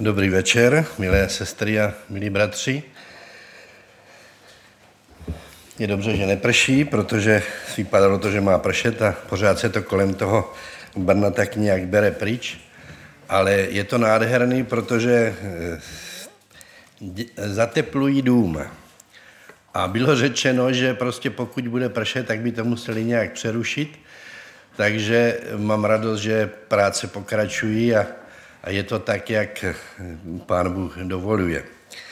Dobrý večer, milé sestry a milí bratři. Je dobře, že neprší, protože vypadalo to, že má pršet a pořád se to kolem toho Brna tak nějak bere pryč. Ale je to nádherný, protože zateplují dům. A bylo řečeno, že prostě pokud bude pršet, tak by to museli nějak přerušit. Takže mám radost, že práce pokračují a je to tak, jak Pán Bůh dovoluje.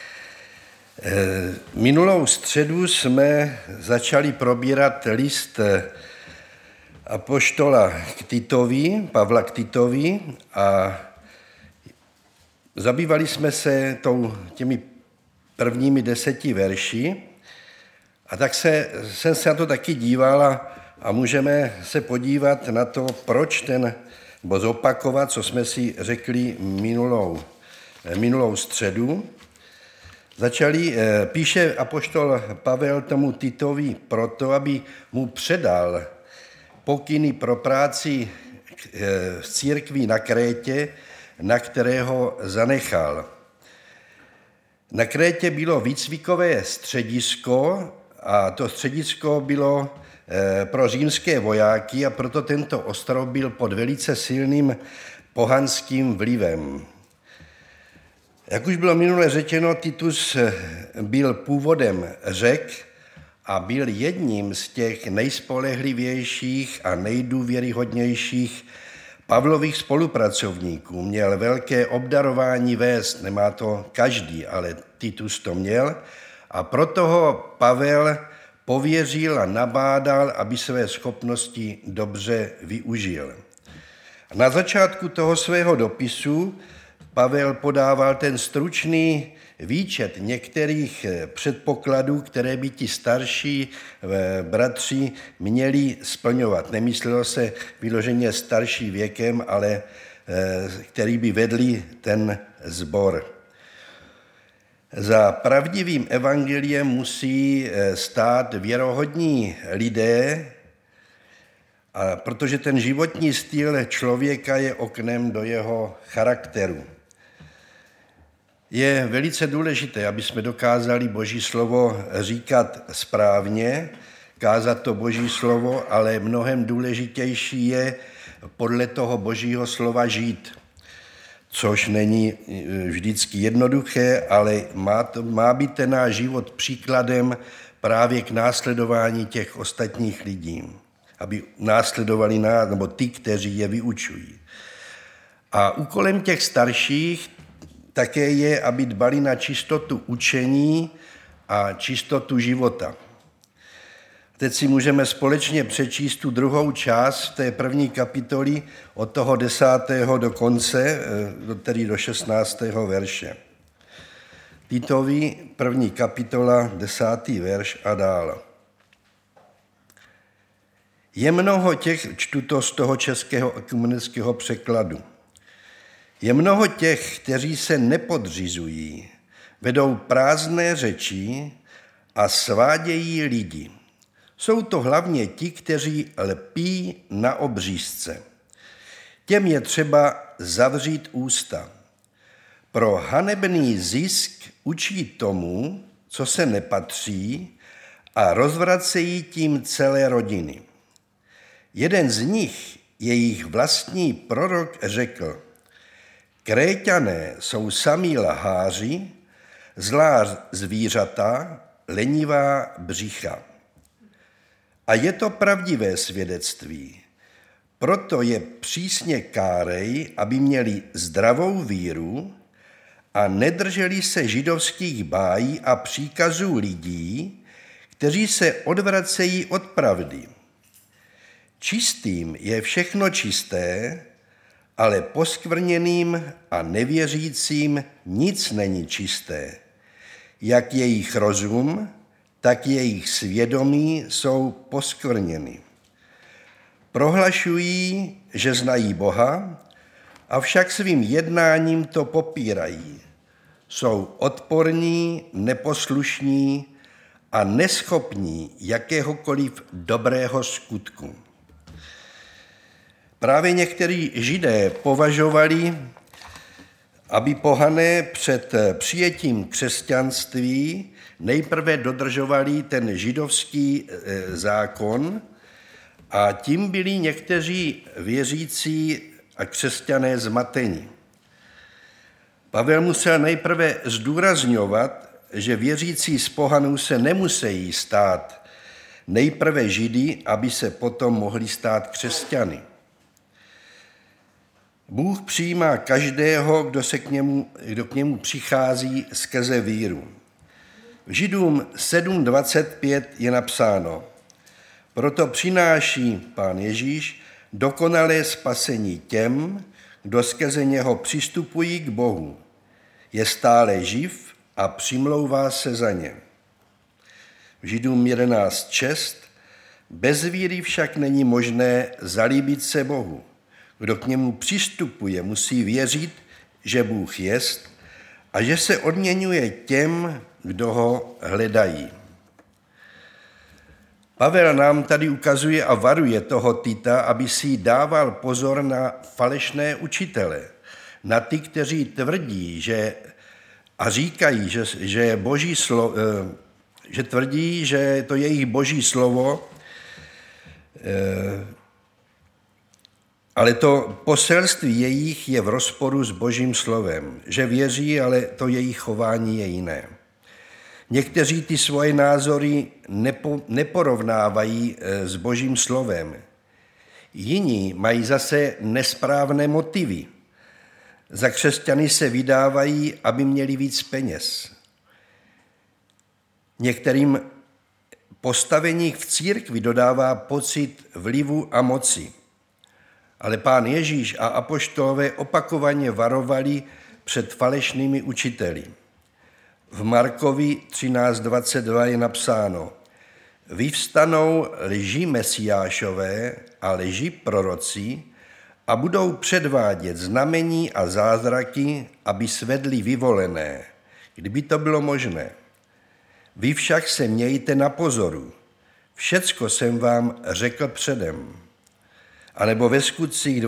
Minulou středu jsme začali probírat list apoštola k Titovi, Pavla k Titovi a zabývali jsme se těmi prvními 10 verši a tak jsem se na to taky díval a můžeme se podívat na to, proč nebo zopakovat, co jsme si řekli minulou středu. Píše apoštol Pavel tomu Titovi proto, aby mu předal pokyny pro práci v církvi na Krétě, na kterého zanechal. Na Krétě bylo výcvikové středisko a to středisko bylo pro římské vojáky a proto tento ostrov byl pod velice silným pohanským vlivem. Jak už bylo minule řečeno, Titus byl původem Řek a byl jedním z těch nejspolehlivějších a nejdůvěryhodnějších Pavlových spolupracovníků. Měl velké obdarování vést, nemá to každý, ale Titus to měl a proto ho Pavel pověřil a nabádal, aby své schopnosti dobře využil. Na začátku toho svého dopisu Pavel podával ten stručný výčet některých předpokladů, které by ti starší bratři měli splňovat. Nemyslelo se vyloženě starší věkem, ale který by vedli ten sbor. Za pravdivým evangeliem musí stát věrohodní lidé, protože ten životní styl člověka je oknem do jeho charakteru. Je velice důležité, aby jsme dokázali Boží slovo říkat správně, kázat to Boží slovo, ale mnohem důležitější je podle toho Božího slova žít, což není vždycky jednoduché, ale má být ten náš život příkladem právě k následování těch ostatních lidí, aby následovali nás, nebo ty, kteří je vyučují. A úkolem těch starších také je, aby dbali na čistotu učení a čistotu života. Teď si můžeme společně přečíst tu druhou část té první kapitoly od toho 10. do konce, tedy do 16. verše. Titovi první kapitola, 10. verš a dál. Je mnoho těch, čtu to z toho českého ekumenického překladu, je mnoho těch, kteří se nepodřizují, vedou prázdné řeči a svádějí lidi. Jsou to hlavně ti, kteří lpí na obřízce. Těm je třeba zavřít ústa. Pro hanebný zisk učí tomu, co se nepatří, a rozvracejí tím celé rodiny. Jeden z nich, jejich vlastní prorok, řekl: Kréťané jsou samí lháři, zlá zvířata, lenivá břicha. A je to pravdivé svědectví. Proto je přísně kárej, aby měli zdravou víru a nedrželi se židovských bájí a příkazů lidí, kteří se odvracejí od pravdy. Čistým je všechno čisté, ale poskvrněným a nevěřícím nic není čisté. Jak jejich rozum, tak jejich svědomí jsou poskvrněny. Prohlašují, že znají Boha, avšak svým jednáním to popírají. Jsou odporní, neposlušní a neschopní jakéhokoliv dobrého skutku. Právě někteří Židé považovali aby pohané před přijetím křesťanství nejprve dodržovali ten židovský zákon a tím byli někteří věřící a křesťané zmateni. Pavel musel nejprve zdůrazňovat, že věřící z pohanů se nemusí stát nejprve židy, aby se potom mohli stát křesťany. Bůh přijímá každého, kdo k němu přichází skrze víru. V Židům 7.25 je napsáno: proto přináší Pán Ježíš dokonalé spasení těm, kdo skrze něho přistupují k Bohu. Je stále živ a přimlouvá se za ně. V Židům 11.6 bez víry však není možné zalíbit se Bohu. Kdo k němu přistupuje, musí věřit, že Bůh jest a že se odměňuje těm, kdo ho hledají. Pavel nám tady ukazuje a varuje toho Tita, aby si dával pozor na falešné učitele, na ty, kteří tvrdí, a říkají, že Boží slovo, že tvrdí, že to jejich Boží slovo, ale to poselství jejich je v rozporu s Božím slovem, že věří, ale to jejich chování je jiné. Někteří ty svoje názory neporovnávají s Božím slovem. Jiní mají zase nesprávné motivy. Za křesťany se vydávají, aby měli víc peněz. Některým postavení v církvi dodává pocit vlivu a moci. Ale Pán Ježíš a apoštolové opakovaně varovali před falešnými učiteli. V Markovi 13.22 je napsáno: vyvstanou lži mesiášové a lži proroci a budou předvádět znamení a zázraky, aby svedli vyvolené, kdyby to bylo možné. Vy však se mějte na pozoru. Všecko jsem vám řekl předem. A nebo ve Skutcích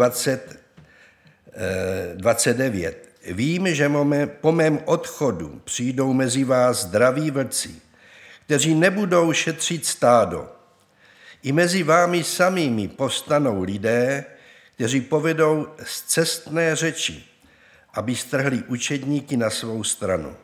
20:29. Vím, že po mém odchodu přijdou mezi vás zdraví vlci, kteří nebudou šetřit stádo. I mezi vámi samými povstanou lidé, kteří povedou scestné řeči, aby strhli učedníky na svou stranu.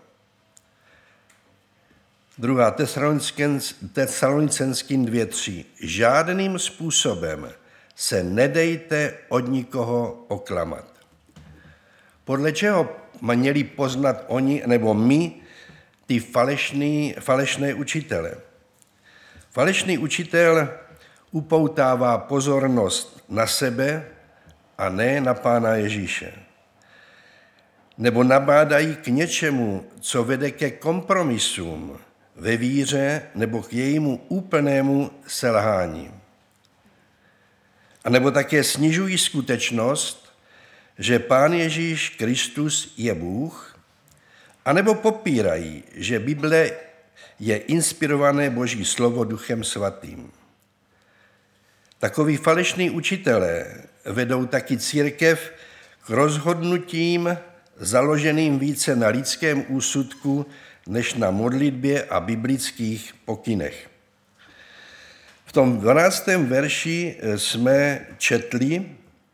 2. Tesalonicenským 2:3. Žádným způsobem se nedejte od nikoho oklamat. Podle čeho měli poznat oni nebo my ty falešné učitele? Falešný učitel upoutává pozornost na sebe a ne na Pána Ježíše. Nebo nabádají k něčemu, co vede ke kompromisům ve víře nebo k jejímu úplnému selhání. A nebo také snižují skutečnost, že Pán Ježíš Kristus je Bůh, anebo popírají, že Bible je inspirované Boží slovo Duchem Svatým. Takoví falešní učitelé vedou taky církev k rozhodnutím založeným více na lidském úsudku než na modlitbě a biblických pokynech. V tom 12. verši jsme četli,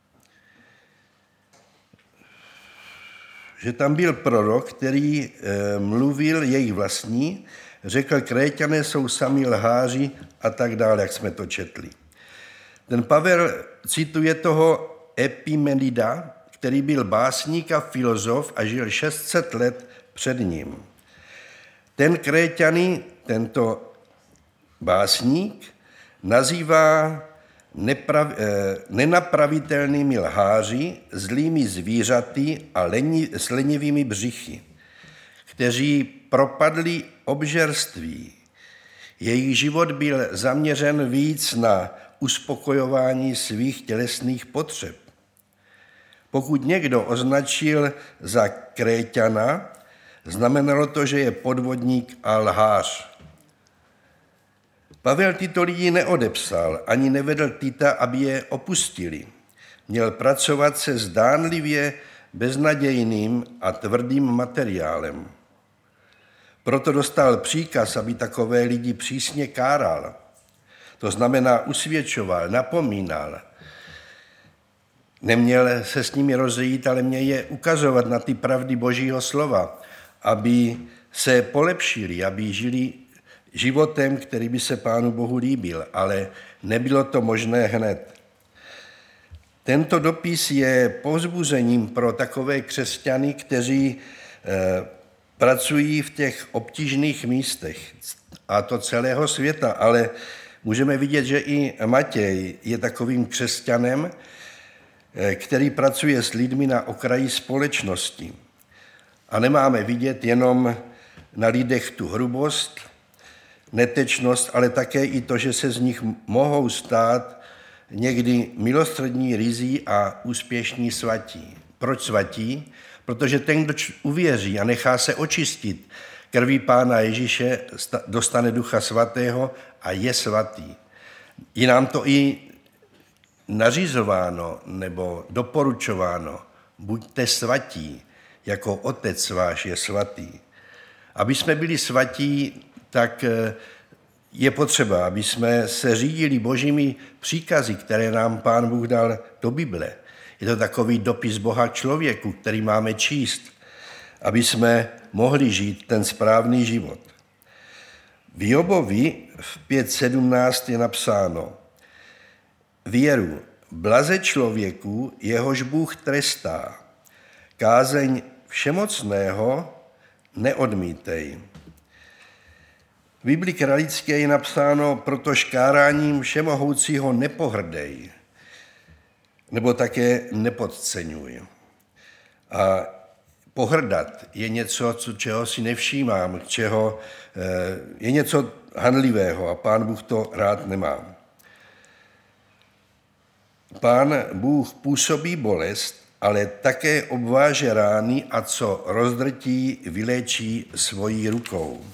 že tam byl prorok, který mluvil jejich vlastní, řekl, Kréťané jsou sami lháři a tak dále, jak jsme to četli. Ten Pavel cituje toho Epimenida, který byl básník a filozof a žil 600 let před ním. Ten Kréťany, tento básník, nazývá nenapravitelnými lháři, zlými zvířaty a s lenivými břichy, kteří propadli obžerství. Jejich život byl zaměřen víc na uspokojování svých tělesných potřeb. Pokud někdo označil za Kréťana, znamenalo to, že je podvodník a lhář. Pavel tyto lidi neodepsal, ani nevedl Tita, aby je opustili. Měl pracovat se zdánlivě beznadějným a tvrdým materiálem. Proto dostal příkaz, aby takové lidi přísně káral. To znamená usvědčoval, napomínal. Neměl se s nimi rozejít, ale měl je ukazovat na ty pravdy Božího slova, aby se polepšili, aby žili životem, který by se Pánu Bohu líbil, ale nebylo to možné hned. Tento dopis je povzbuzením pro takové křesťany, kteří pracují v těch obtížných místech, a to celého světa, ale můžeme vidět, že i Matěj je takovým křesťanem, který pracuje s lidmi na okraji společnosti. A nemáme vidět jenom na lidech tu hrubost, netečnost, ale také i to, že se z nich mohou stát někdy milostřední, ryzí a úspěšní svatí. Proč svatí? Protože ten, kdo uvěří a nechá se očistit krví Pána Ježíše, dostane Ducha Svatého a je svatý. Je nám to i nařizováno nebo doporučováno. Buďte svatí, jako Otec váš je svatý. Aby jsme byli svatí, tak je potřeba, aby jsme se řídili Božími příkazy, které nám Pán Bůh dal do Bible. Je to takový dopis Boha člověku, který máme číst, aby jsme mohli žít ten správný život. V Jobovi v 5.17 je napsáno: věru, blaze člověku, jehož Bůh trestá, kázeň všemocného neodmítej. V Biblii kralické je napsáno: proto škáráním všemohoucího nepohrdej, nebo také nepodceňuj. A pohrdat je něco, čeho si nevšímám, čeho je něco hanlivého a Pán Bůh to rád nemá. Pán Bůh působí bolest, ale také obváže rány a co rozdrtí, vyléčí svojí rukou.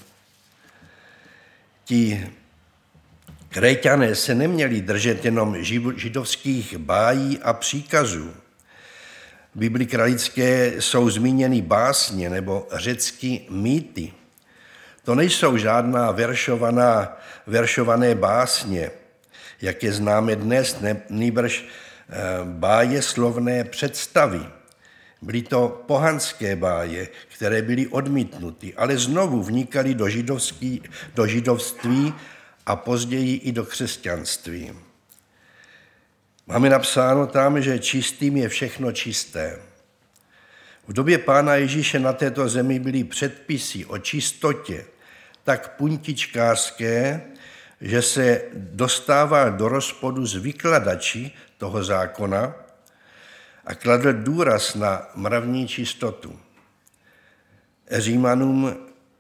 Ti Kréťané se neměli držet jenom židovských bájí a příkazů. V Biblii kralické jsou zmíněny básně nebo řecky mýty. To nejsou žádná veršované básně, jak je známe dnes, nýbrž bájeslovné představy. Byly to pohanské báje, které byly odmítnuty, ale znovu vnikaly do židovství a později i do křesťanství. Máme napsáno tam, že čistým je všechno čisté. V době Pána Ježíše na této zemi byly předpisy o čistotě tak puntičkářské, že se dostával do rozporu s vykladači toho zákona a kladl důraz na mravní čistotu. Římanům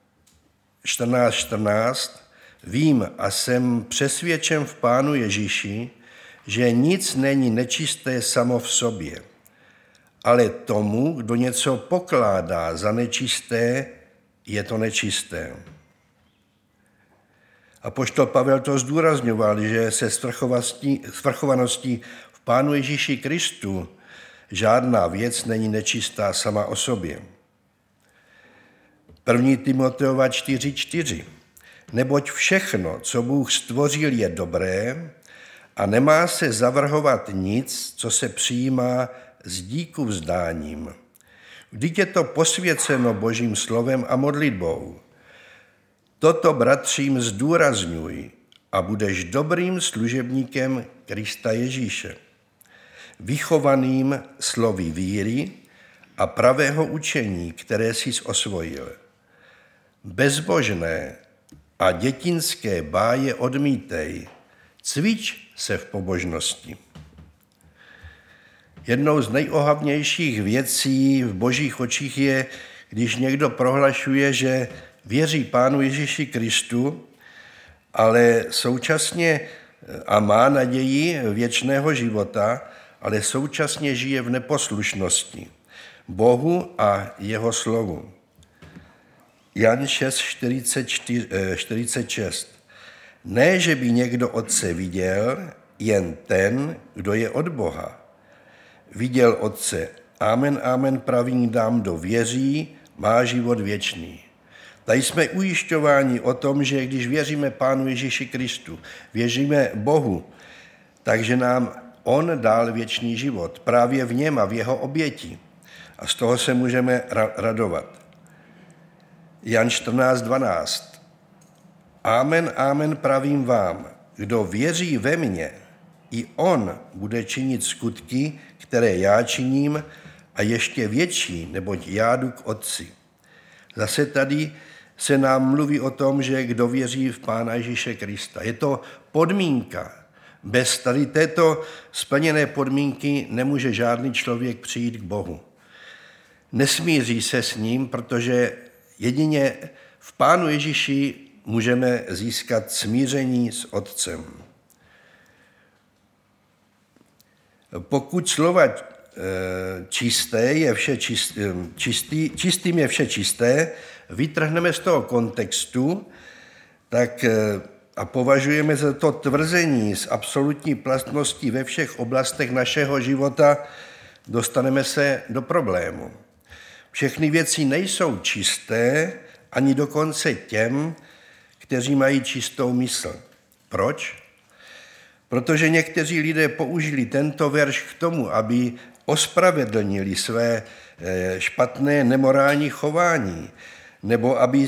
14.14: vím a jsem přesvědčen v Pánu Ježíši, že nic není nečisté samo v sobě, ale tomu, kdo něco pokládá za nečisté, je to nečisté. Apoštol Pavel to zdůrazňoval, že se svrchovaností v Pánu Ježíši Kristu žádná věc není nečistá sama o sobě. 1. Timoteova 4.4: neboť všechno, co Bůh stvořil, je dobré a nemá se zavrhovat nic, co se přijímá s díku vzdáním. Vždyť je to posvěceno Božím slovem a modlitbou. Toto, bratřím, zdůrazňuj a budeš dobrým služebníkem Krista Ježíše, vychovaným slovy víry a pravého učení, které jsi osvojil. Bezbožné a dětinské báje odmítej, cvič se v pobožnosti. Jednou z nejohavnějších věcí v Božích očích je, když někdo prohlašuje, že věří Pánu Ježíši Kristu, ale současně a má naději věčného života, ale současně žije v neposlušnosti Bohu a jeho slovu. Jan 6.46. Ne, že by někdo Otce viděl, jen ten, kdo je od Boha. Viděl Otce, Amen, amen, pravím dám, kdo věří, má život věčný. Tady jsme ujišťováni o tom, že když věříme Pánu Ježíši Kristu, věříme Bohu, takže nám on dal věčný život. Právě v něm a v jeho oběti. A z toho se můžeme radovat. Jan 14:12. Amen, amen, pravím vám, kdo věří ve mně, i on bude činit skutky, které já činím, a ještě větší, neboť já jdu k Otci. Zase tady se nám mluví o tom, že kdo věří v Pána Ježíše Krista. Je to podmínka. Bez tady této splněné podmínky nemůže žádný člověk přijít k Bohu. Nesmíří se s ním, protože jedině v Pánu Ježíši můžeme získat smíření s Otcem. Pokud slova čistým je vše čisté, vytrhneme z toho kontextu, tak a považujeme za to tvrzení s absolutní platností ve všech oblastech našeho života, dostaneme se do problému. Všechny věci nejsou čisté, ani dokonce těm, kteří mají čistou mysl. Proč? Protože někteří lidé použili tento verš k tomu, aby ospravedlnili své špatné nemorální chování, nebo aby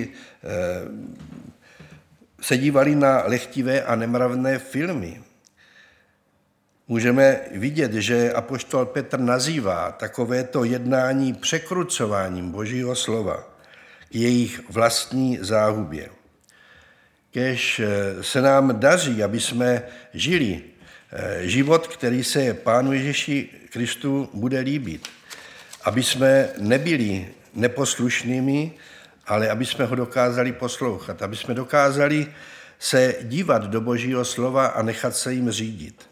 se dívali na lehtivé a nemravné filmy. Můžeme vidět, že apoštol Petr nazývá takovéto jednání překrucováním Božího slova k jejich vlastní záhubě. Kéž se nám daří, aby jsme žili život, který se Pánu Ježíši Kristu bude líbit. Aby jsme nebyli neposlušnými, ale aby jsme ho dokázali poslouchat. Aby jsme dokázali se dívat do Božího slova a nechat se jim řídit.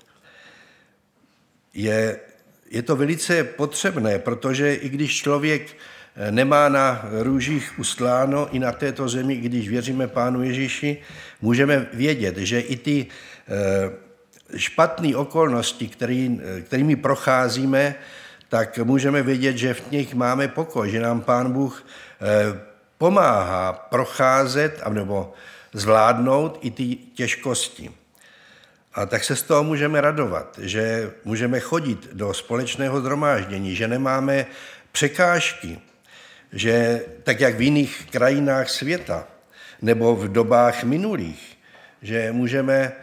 Je to velice potřebné, protože i když člověk nemá na růžích ustláno, i na této zemi, když věříme Pánu Ježíši, můžeme vědět, že i ty špatné okolnosti, kterými procházíme, tak můžeme vědět, že v nich máme pokoj, že nám Pán Bůh pomáhá procházet nebo zvládnout i ty těžkosti. A tak se z toho můžeme radovat, že můžeme chodit do společného shromáždění, že nemáme překážky, že tak jak v jiných krajinách světa nebo v dobách minulých, že můžeme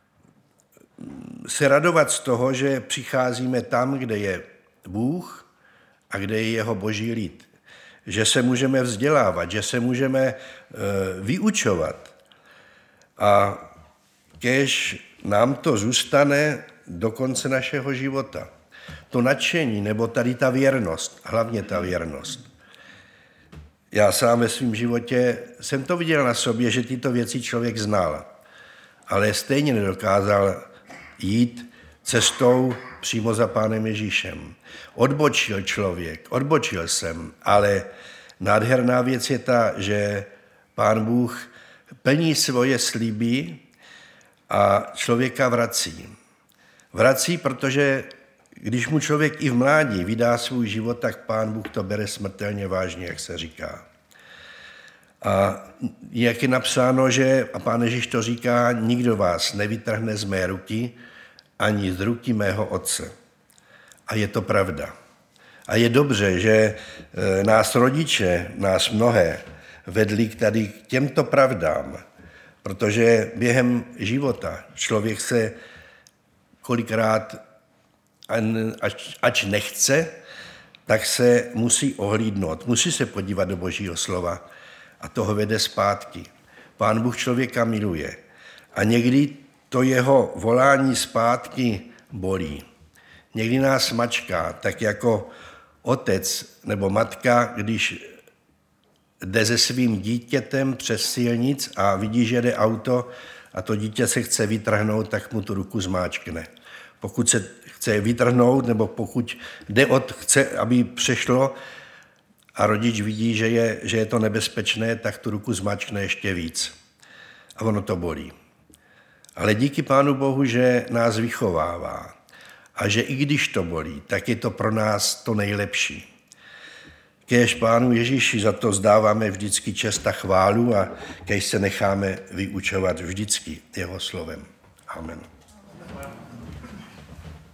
se radovat z toho, že přicházíme tam, kde je Bůh a kde je jeho boží lid. Že se můžeme vzdělávat, že se můžeme vyučovat. A kéž nám to zůstane do konce našeho života. To nadšení, nebo tady ta věrnost, hlavně ta věrnost. Já sám ve svém životě jsem to viděl na sobě, že tyto věci člověk znal, ale stejně nedokázal jít cestou přímo za Pánem Ježíšem. Odbočil jsem, ale nádherná věc je ta, že Pán Bůh plní svoje sliby a člověka vrací. Vrací, protože když mu člověk i v mládí vydá svůj život, tak Pán Bůh to bere smrtelně vážně, jak se říká. A jak je napsáno, že, a Pán Ježíš to říká, nikdo vás nevytrhne z mé ruky, ani z ruky mého Otce. A je to pravda. A je dobře, že nás rodiče, nás mnohé, vedli tady k těmto pravdám, protože během života člověk se kolikrát, ač nechce, tak se musí ohlídnout, musí se podívat do Božího slova a toho vede zpátky. Pán Bůh člověka miluje a někdy to jeho volání zpátky bolí. Někdy nás mačká, tak jako otec nebo matka, když jde se svým dítětem přes silnic a vidí, že jde auto a to dítě se chce vytrhnout, tak mu tu ruku zmáčkne. Pokud se chce vytrhnout, nebo pokud chce, aby přešlo a rodič vidí, že je to nebezpečné, tak tu ruku zmáčkne ještě víc. A ono to bolí. Ale díky Pánu Bohu, že nás vychovává a že i když to bolí, tak je to pro nás to nejlepší. Kéž Pánu Ježíši za to zdáváme vždycky čest a chválu a kéž se necháme vyučovat vždycky jeho slovem. Amen.